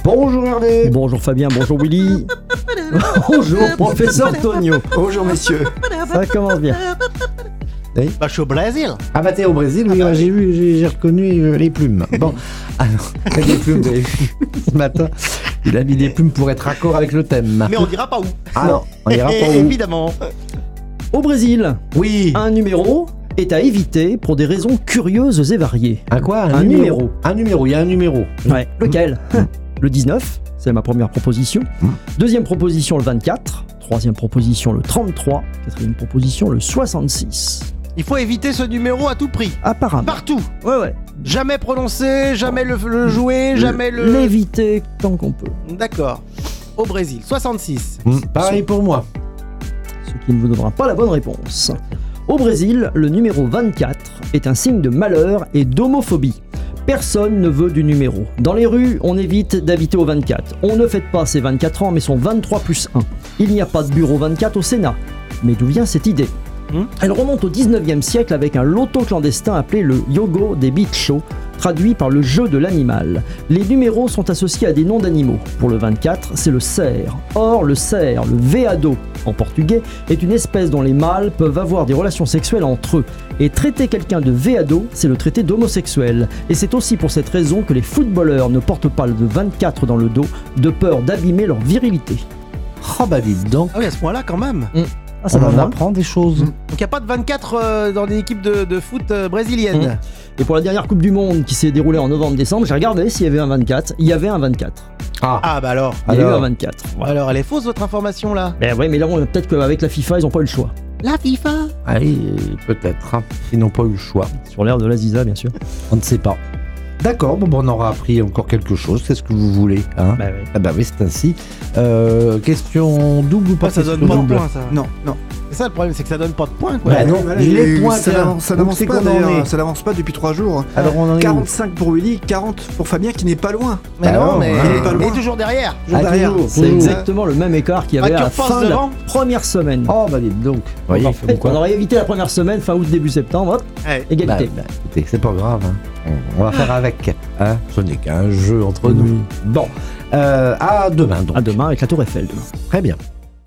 Bonjour Hervé. Bonjour Fabien, bonjour Willy. Bonjour professeur Tonio. Bonjour messieurs. Ça commence bien. Bah, je suis au Brésil. Ah bah t'es au Brésil, oui, j'ai vu, j'ai reconnu les plumes. Bon, alors, les plumes, vous avez vu, ce matin, il a mis des plumes pour être raccord avec le thème. Mais on dira pas où. Ah non, on ira pas où. Évidemment. Au Brésil, Oui. un numéro est à éviter pour des raisons curieuses et variées. Un quoi? Un numéro. Un numéro, il y a un numéro. Ouais, lequel? Le 19, c'est ma première proposition. Deuxième proposition, le 24. Troisième proposition, le 33. Quatrième proposition, le 66. Il faut éviter ce numéro à tout prix. Apparemment. Partout. Ouais. Jamais prononcer, jamais le jouer, jamais le... L'éviter tant qu'on peut. D'accord. Au Brésil, 66. Pareil pour moi. Ce qui ne vous donnera pas la bonne réponse. Au Brésil, le numéro 24 est un signe de malheur et d'homophobie. Personne ne veut du numéro. Dans les rues, on évite d'habiter au 24. On ne fête pas ses 24 ans, mais son 23 plus 1. Il n'y a pas de bureau 24 au Sénat. Mais d'où vient cette idée ? Elle remonte au 19e siècle avec un loto clandestin appelé le Yogo des Bichos, traduit par le jeu de l'animal. Les numéros sont associés à des noms d'animaux. Pour le 24, c'est le cerf. Or, le cerf, le veado en portugais, est une espèce dont les mâles peuvent avoir des relations sexuelles entre eux. Et traiter quelqu'un de veado, c'est le traiter d'homosexuel. Et c'est aussi pour cette raison que les footballeurs ne portent pas le 24 dans le dos, de peur d'abîmer leur virilité. Oh bah dites donc. Ah oui, à ce point-là quand même. Ah, ça On va en voir. apprend des choses. Donc il n'y a pas de 24 dans des équipes de foot brésiliennes. Et pour la dernière Coupe du Monde qui s'est déroulée en novembre-décembre, j'ai regardé s'il y avait un 24. Il y avait un 24. Ah bah alors. Il y a eu Alors. un 24. Voilà. Alors elle est fausse votre information là. Ben ouais, mais là, peut-être qu'avec la FIFA, ils n'ont pas eu le choix. La FIFA. Ah oui, peut-être. Hein. Ils n'ont pas eu le choix. Sur l'air de l'Aziza, bien sûr. On ne sait pas. D'accord, bon, on aura appris encore quelque chose. C'est ce que vous voulez. Hein. Ben ouais. Ah bah oui, c'est ainsi. Question double ou pas? Ça donne question pas de double points ça. Non. C'est ça le problème, c'est que ça donne pas de points quoi. Bah non, Voilà, les et points, ça n'avance c'est pas qu'on en d'ailleurs, est. ça n'avance pas depuis 3 jours. Alors on en est où? 45 pour Willy, 40 pour Fabien qui n'est pas loin. Mais Bah non, non, mais il est pas loin. il est toujours derrière. Toujours Ah, derrière. toujours. C'est exactement le même écart qu'il y avait Ah, à tu la repasses fin de la devant première semaine. Oh bah dites donc. Voyez, Parfait. comme quoi. On aurait évité la première semaine, fin août, début septembre, hop, Ouais. Bah, égalité. écoutez, c'est pas grave. Hein. On va faire avec. Hein. Ce n'est qu'un jeu entre nous. Bon, À demain donc. à demain avec la Tour Eiffel demain. Très bien.